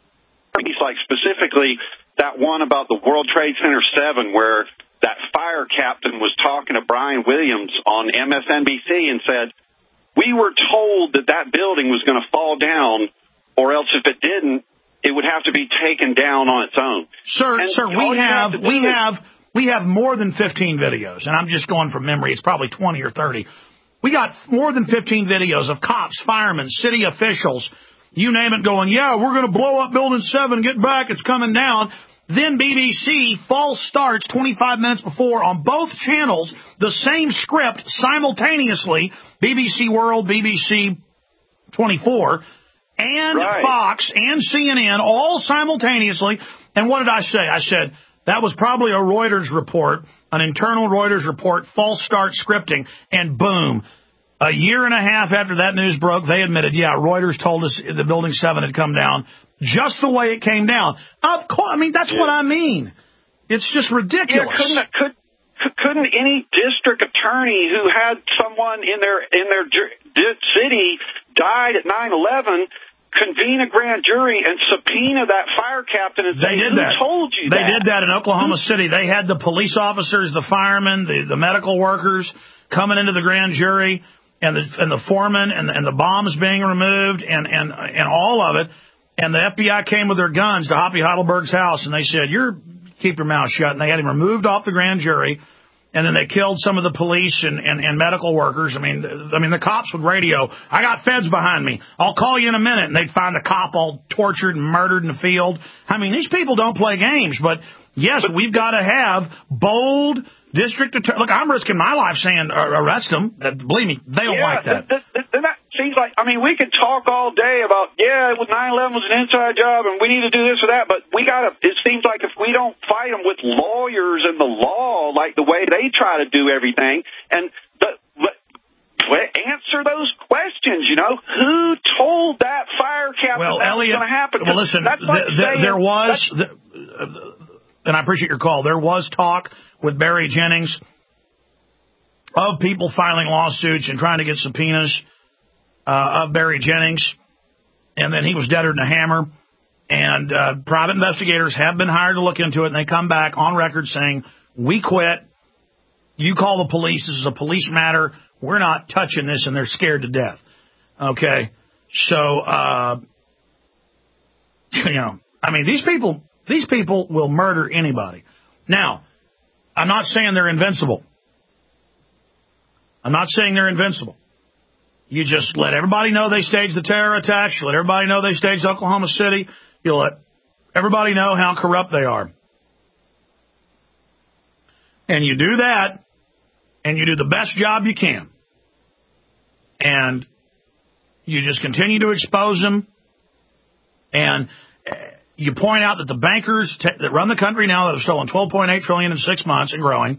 He's like specifically that one about the World Trade Center seven where that fire captain was talking to Brian Williams on M S N B C and said, we were told that that building was going to fall down, or else if it didn't, it would have to be taken down on its own. Sir, and sir, we have, have we is, have, we have more than fifteen videos, and I'm just going from memory. It's probably twenty or thirty. We got more than fifteen videos of cops, firemen, city officials, you name it, going, yeah, we're going to blow up Building seven, get back, it's coming down. Then B B C, false starts twenty-five minutes before on both channels, the same script simultaneously, B B C World, B B C twenty-four, and right. Fox, and C N N, all simultaneously. And what did I say? I said, that was probably a Reuters report, an internal Reuters report, false start scripting, and boom. A year and a half after that news broke, they admitted, yeah, Reuters told us the Building seven had come down just the way it came down. Of course, I mean, that's yeah. what I mean. It's just ridiculous. Yeah, couldn't, could, couldn't any district attorney who had someone in their in their city died at nine eleven convene a grand jury and subpoena that fire captain and say, they did who that. told you they that? They did that in Oklahoma City. They had the police officers, the firemen, the, the medical workers coming into the grand jury, and the and the foreman and the, and the bombs being removed and, and, and all of it. And the F B I came with their guns to Hoppy Heidelberg's house, and they said, "You're keep your mouth shut." And they had him removed off the grand jury. And then they killed some of the police and, and, and medical workers. I mean, I mean, the cops would radio, I got feds behind me. I'll call you in a minute. And they'd find a cop all tortured and murdered in the field. I mean, these people don't play games. But, yes, we've got to have bold district attorney. Look, I'm risking my life saying uh, arrest them. Uh, believe me, they don't yeah, like that. Th- th- th- that seems like, I mean, we could talk all day about, yeah, nine eleven was an inside job and we need to do this or that, but we got to, it seems like if we don't fight them with lawyers and the law, like the way they try to do everything, and the, the, answer those questions, you know, who told that fire captain well, that Elliot, was going to happen? Well, listen, that's like th- th- saying, there was, th- and I appreciate your call, there was talk with Barry Jennings of people filing lawsuits and trying to get subpoenas uh, of Barry Jennings, and then he was deader than a hammer. And uh, private investigators have been hired to look into it, and they come back on record saying, we quit. You call the police. This is a police matter. We're not touching this, and they're scared to death. Okay? So, uh, you know, I mean, these people, these people will murder anybody. Now, I'm not saying they're invincible. I'm not saying they're invincible. You just let everybody know they staged the terror attacks. You let everybody know they staged Oklahoma City. You let everybody know how corrupt they are. And you do that, and you do the best job you can. And you just continue to expose them. And you point out that the bankers t- that run the country now that have stolen twelve point eight trillion dollars in six months and growing,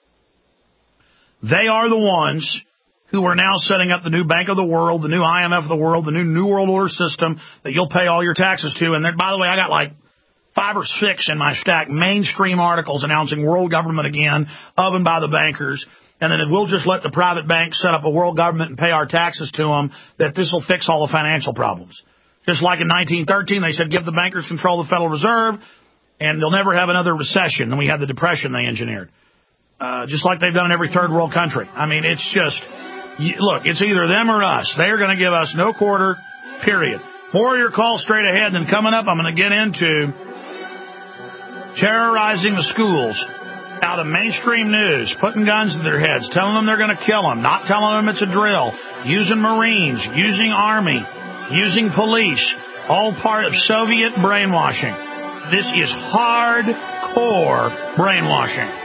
they are the ones who are now setting up the new Bank of the World, the new I M F of the world, the new New World Order system that you'll pay all your taxes to. And then, by the way, I got like five or six in my stack, mainstream articles announcing world government again, of and by the bankers. And then we'll just let the private banks set up a world government and pay our taxes to them, that this will fix all the financial problems. Just like in nineteen thirteen, they said give the bankers control of the Federal Reserve, and they'll never have another recession. Then we had the Depression they engineered. Uh, just like they've done in every third world country. I mean, it's just, look, it's either them or us. They are going to give us no quarter, period. More of your calls straight ahead. And then coming up, I'm going to get into terrorizing the schools out of mainstream news, putting guns to their heads, telling them they're going to kill them, not telling them it's a drill, using Marines, using Army, using police, all part of Soviet brainwashing. This is hardcore brainwashing.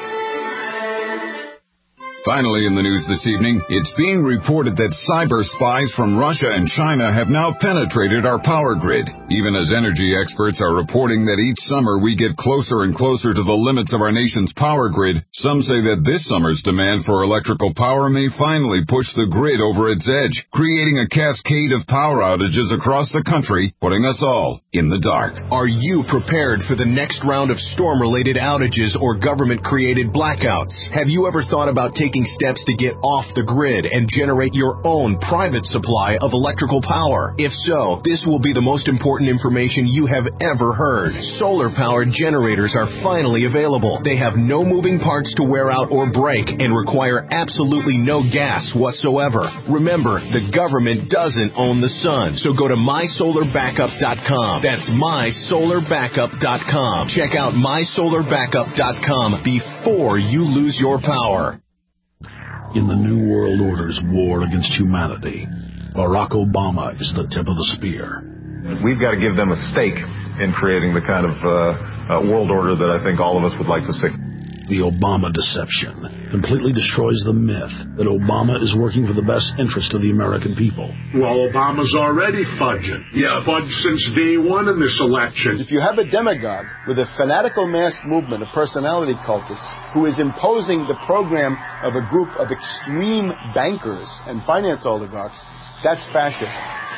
Finally in the news this evening, it's being reported that cyber spies from Russia and China have now penetrated our power grid. Even as energy experts are reporting that each summer we get closer and closer to the limits of our nation's power grid, some say that this summer's demand for electrical power may finally push the grid over its edge, creating a cascade of power outages across the country, putting us all in the dark. Are you prepared for the next round of storm-related outages or government-created blackouts? Have you ever thought about taking steps to get off the grid and generate your own private supply of electrical power? If so, this will be the most important information you have ever heard. Solar-powered generators are finally available. They have no moving parts to wear out or break and require absolutely no gas whatsoever. Remember, the government doesn't own the sun, so go to my solar backup dot com. That's my solar backup dot com. Check out my solar backup dot com before you lose your power. In the New World Order's war against humanity, Barack Obama is the tip of the spear. We've got to give them a stake in creating the kind of uh, uh, world order that I think all of us would like to see. The Obama deception completely destroys the myth that Obama is working for the best interest of the American people. Well, Obama's already fudging. He's yeah. fudged since day one in this election. If you have a demagogue with a fanatical mass movement of personality cultists who is imposing the program of a group of extreme bankers and finance oligarchs, that's fascism.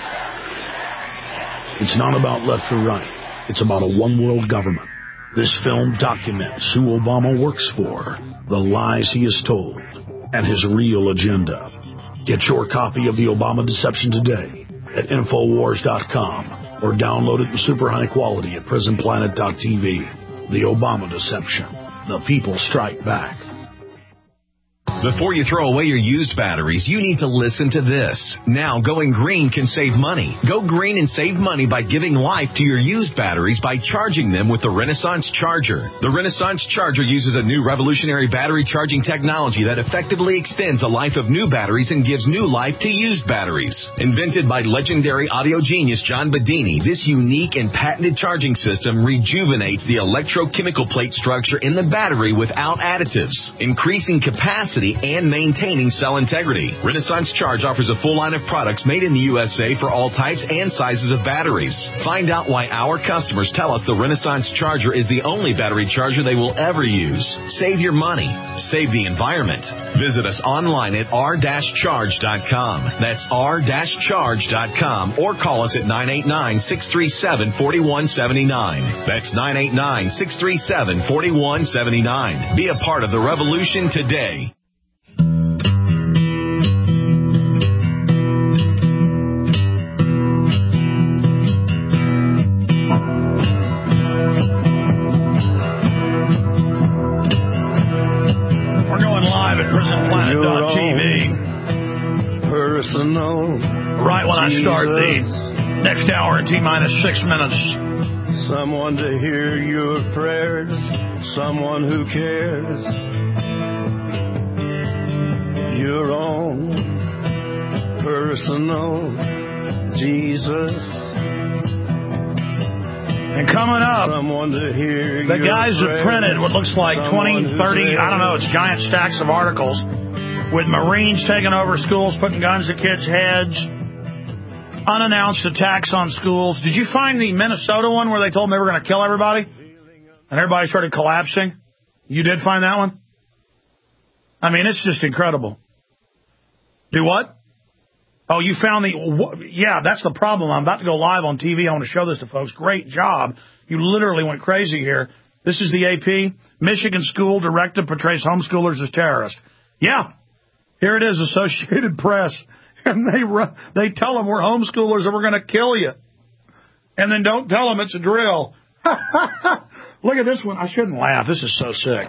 It's not about left or right. It's about a one-world government. This film documents who Obama works for, the lies he has told, and his real agenda. Get your copy of The Obama Deception today at Infowars dot com or download it in super high quality at Prison Planet dot T V. The Obama Deception. The people strike back. Before you throw away your used batteries, you need to listen to this. Now, going green can save money. Go green and save money by giving life to your used batteries by charging them with the Renaissance Charger. The Renaissance Charger uses a new revolutionary battery charging technology that effectively extends the life of new batteries and gives new life to used batteries. Invented by legendary audio genius John Bedini, this unique and patented charging system rejuvenates the electrochemical plate structure in the battery without additives, increasing capacity and maintaining cell integrity. Renaissance Charge offers a full line of products made in the U S A for all types and sizes of batteries. Find out why our customers tell us the Renaissance Charger is the only battery charger they will ever use. Save your money. Save the environment. Visit us online at r dash charge dot com. That's r dash charge dot com or call us at nine eight nine, six three seven, four one seven nine. That's nine eight nine, six three seven, four one seven nine. Be a part of the revolution today. Right when I start the next hour in T-minus six minutes. Someone to hear your prayers, someone who cares. Your own personal Jesus. And coming up, the guys have printed what looks like twenty, thirty, I don't know, it's giant stacks of articles with Marines taking over schools, putting guns to kids' heads, unannounced attacks on schools. Did you find the Minnesota one where they told them they were going to kill everybody? And everybody started collapsing? You did find that one? I mean, it's just incredible. Do what? Oh, you found the... Yeah, that's the problem. I'm about to go live on T V. I want to show this to folks. Great job. You literally went crazy here. This is the A P. Michigan school director portrays homeschoolers as terrorists. Yeah. Here it is, Associated Press. And they run, they tell them we're homeschoolers and we're going to kill you. And then don't tell them it's a drill. Look at this one. I shouldn't laugh. This is so sick.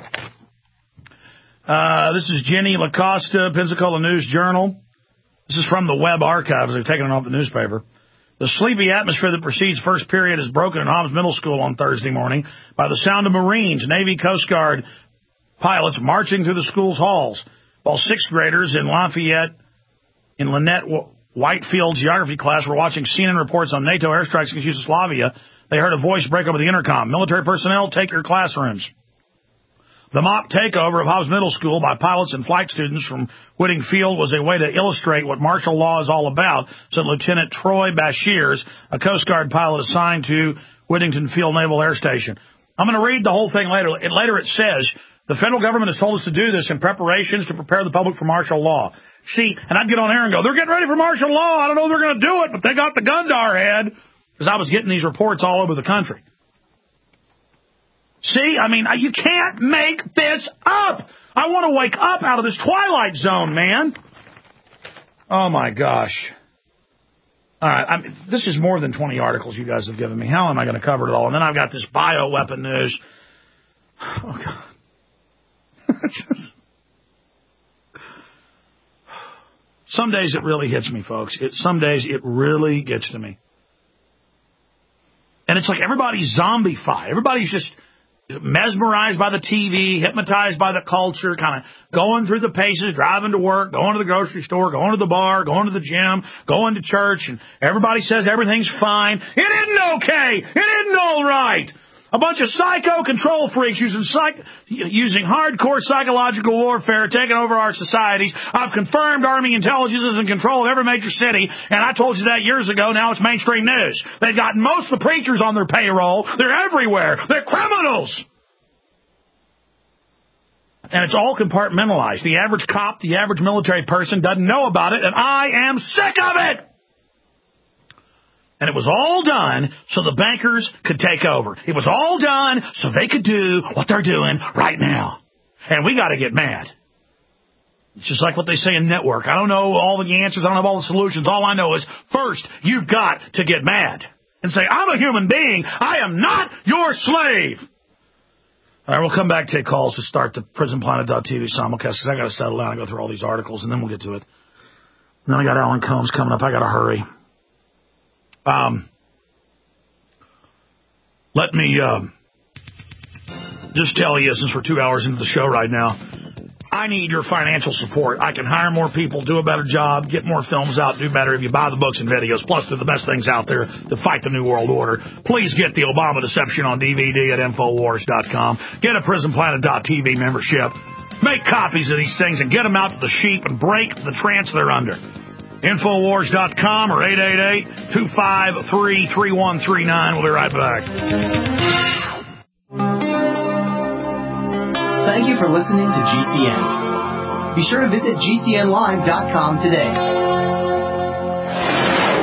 Uh, this is Jenny LaCosta, Pensacola News Journal. This is from the Web Archives. They've taken it off the newspaper. The sleepy atmosphere that precedes first period is broken in Hobbs Middle School on Thursday morning by the sound of Marines, Navy, Coast Guard pilots marching through the school's halls, while sixth graders in Lafayette, in Lynette Whitefield's geography class, were watching C N N reports on NATO airstrikes against Yugoslavia. They heard a voice break over the intercom. Military personnel, take your classrooms. The mock takeover of Hobbs Middle School by pilots and flight students from Whitting Field was a way to illustrate what martial law is all about, said Lieutenant Troy Bashirs, a Coast Guard pilot assigned to Whittington Field Naval Air Station. I'm going to read the whole thing later. And later it says, the federal government has told us to do this in preparations to prepare the public for martial law. See, and I'd get on air and go, they're getting ready for martial law. I don't know if they're going to do it, but they got the gun to our head. Because I was getting these reports all over the country. See, I mean, you can't make this up. I want to wake up out of this twilight zone, man. Oh, my gosh. All right, I mean, this is more than twenty articles you guys have given me. How am I going to cover it all? And then I've got this bioweapon news. Oh, God. Some days it really hits me, folks. It, some days it really gets to me. And it's like everybody's zombified. Everybody's just mesmerized by the T V, hypnotized by the culture, kind of going through the paces, driving to work, going to the grocery store, going to the bar, going to the gym, going to church, and everybody says everything's fine. It isn't okay. It isn't all right. A bunch of psycho control freaks using psych, using hardcore psychological warfare, taking over our societies. I've confirmed Army intelligence is in control of every major city, and I told you that years ago. Now it's mainstream news. They've got most of the preachers on their payroll. They're everywhere. They're criminals. And it's all compartmentalized. The average cop, the average military person doesn't know about it, and I am sick of it. And it was all done so the bankers could take over. It was all done so they could do what they're doing right now. And we got to get mad. It's just like what they say in network. I don't know all the answers. I don't have all the solutions. All I know is, first, you've got to get mad. And say, I'm a human being. I am not your slave. All right, we'll come back, take calls to start the prison planet dot T V simulcast, because I got to settle down and go through all these articles, and then we'll get to it. And then I got Alan Combs coming up. I got to hurry. Um, let me uh, just tell you, since we're two hours into the show right now, I need your financial support. I can hire more people, do a better job, get more films out, do better if you buy the books and videos. Plus, they're the best things out there to fight the New World Order. Please get the Obama Deception on D V D at Infowars dot com. Get a Prison Planet dot T V membership. Make copies of these things and get them out to the sheep and break the trance they're under. Infowars dot com or eight eight eight, two five three, three one three nine. We'll be right back. Thank you for listening to G C N. Be sure to visit G C N live dot com today.